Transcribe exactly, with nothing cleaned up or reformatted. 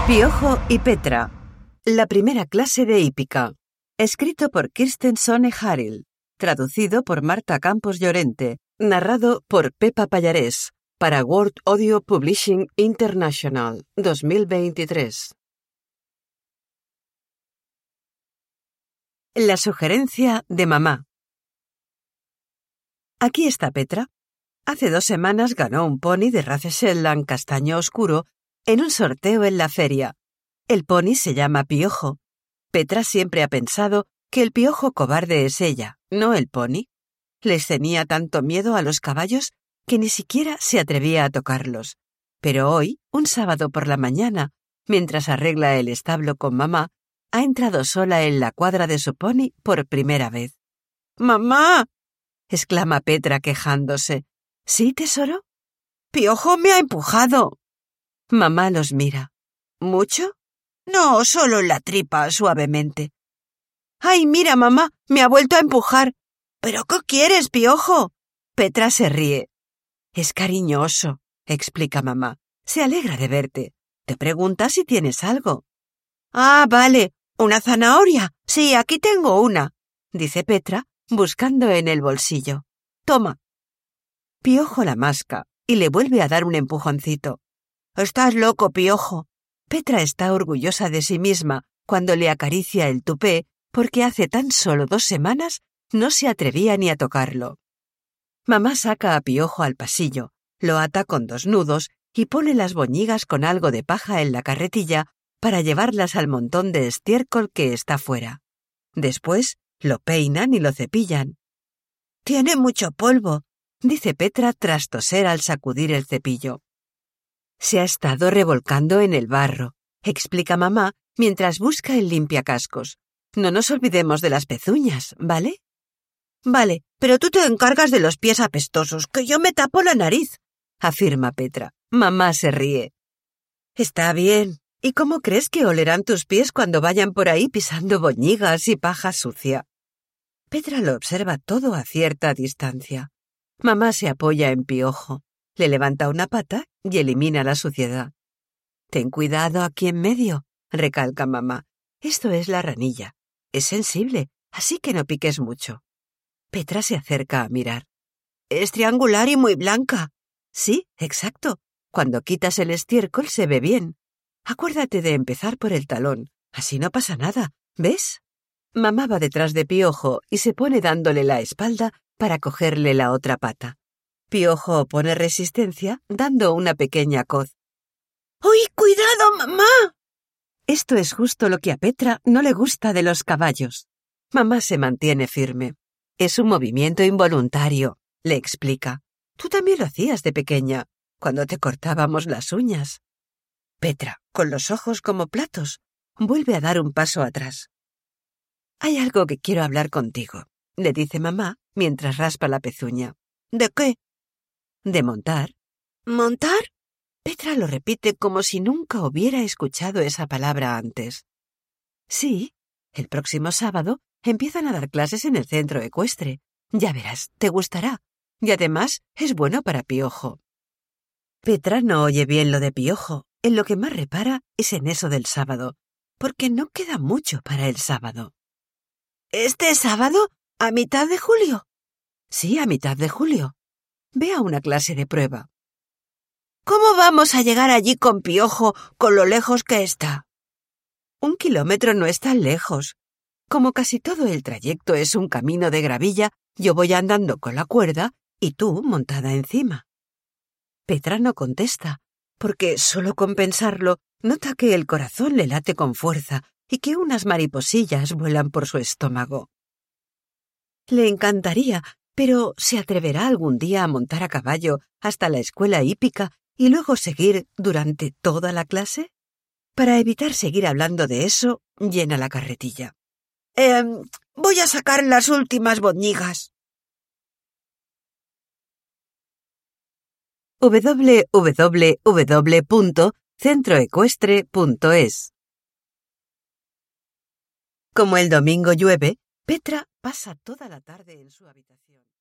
Piojo y Petra. La primera clase de hípica. Escrito por Kirsten Sonne Haril. Traducido por Marta Campos Llorente. Narrado por Pepa Pallarés. Para World Audio Publishing International. dos mil veintitrés. La sugerencia de mamá. Aquí está Petra. Hace dos semanas ganó un pony de raza Shetland castaño oscuro en un sorteo en la feria. El pony se llama Piojo. Petra siempre ha pensado que el piojo cobarde es ella, no el pony. Les tenía tanto miedo a los caballos que ni siquiera se atrevía a tocarlos. Pero hoy, un sábado por la mañana, mientras arregla el establo con mamá, ha entrado sola en la cuadra de su pony por primera vez. ¡Mamá!, exclama Petra quejándose. ¿Sí, tesoro? Piojo me ha empujado. Mamá los mira. ¿Mucho? No, solo en la tripa, suavemente. ¡Ay, mira, mamá! Me ha vuelto a empujar. ¿Pero qué quieres, Piojo? Petra se ríe. Es cariñoso, explica mamá. Se alegra de verte. Te pregunta si tienes algo. Ah, vale. ¿Una zanahoria? Sí, aquí tengo una, dice Petra, buscando en el bolsillo. Toma. Piojo la masca y le vuelve a dar un empujoncito. Estás loco, Piojo. Petra está orgullosa de sí misma cuando le acaricia el tupé porque hace tan solo dos semanas no se atrevía ni a tocarlo. Mamá saca a Piojo al pasillo, lo ata con dos nudos y pone las boñigas con algo de paja en la carretilla para llevarlas al montón de estiércol que está fuera. Después lo peinan y lo cepillan. Tiene mucho polvo, dice Petra tras toser al sacudir el cepillo. Se ha estado revolcando en el barro, explica mamá mientras busca el limpiacascos. No nos olvidemos de las pezuñas, ¿vale? Vale, pero tú te encargas de los pies apestosos, que yo me tapo la nariz, afirma Petra. Mamá se ríe. Está bien. ¿Y cómo crees que olerán tus pies cuando vayan por ahí pisando boñigas y paja sucia? Petra lo observa todo a cierta distancia. Mamá se apoya en Piojo, le levanta una pata y elimina la suciedad. Ten cuidado aquí en medio, recalca mamá. Esto es la ranilla. Es sensible, así que no piques mucho. Petra se acerca a mirar. Es triangular y muy blanca. Sí, exacto. Cuando quitas el estiércol se ve bien. Acuérdate de empezar por el talón, así no pasa nada, ¿ves? Mamá va detrás de Piojo y se pone dándole la espalda para cogerle la otra pata. Piojo opone resistencia dando una pequeña coz. ¡Uy, cuidado, mamá! Esto es justo lo que a Petra no le gusta de los caballos. Mamá se mantiene firme. Es un movimiento involuntario, le explica. Tú también lo hacías de pequeña, cuando te cortábamos las uñas. Petra, con los ojos como platos, vuelve a dar un paso atrás. Hay algo que quiero hablar contigo, le dice mamá mientras raspa la pezuña. ¿De qué? De montar. ¿Montar? Petra lo repite como si nunca hubiera escuchado esa palabra antes. Sí, el próximo sábado empiezan a dar clases en el centro ecuestre. Ya verás, te gustará. Y además es bueno para Piojo. Petra no oye bien lo de Piojo. En lo que más repara es en eso del sábado, porque no queda mucho para el sábado. ¿Este sábado? ¿A mitad de julio? Sí, a mitad de julio. Ve a una clase de prueba. ¿Cómo vamos a llegar allí con Piojo, con lo lejos que está? Un kilómetro no es tan lejos. Como casi todo el trayecto es un camino de gravilla, yo voy andando con la cuerda y tú montada encima. Petra no contesta, porque solo con pensarlo nota que el corazón le late con fuerza y que unas mariposillas vuelan por su estómago. Le encantaría, pero ¿se atreverá algún día a montar a caballo hasta la escuela hípica y luego seguir durante toda la clase? Para evitar seguir hablando de eso, llena la carretilla. Eh, voy a sacar las últimas boñigas. doble u doble u doble u punto centro ecuestre punto es. Como el domingo llueve, Petra pasa toda la tarde en su habitación.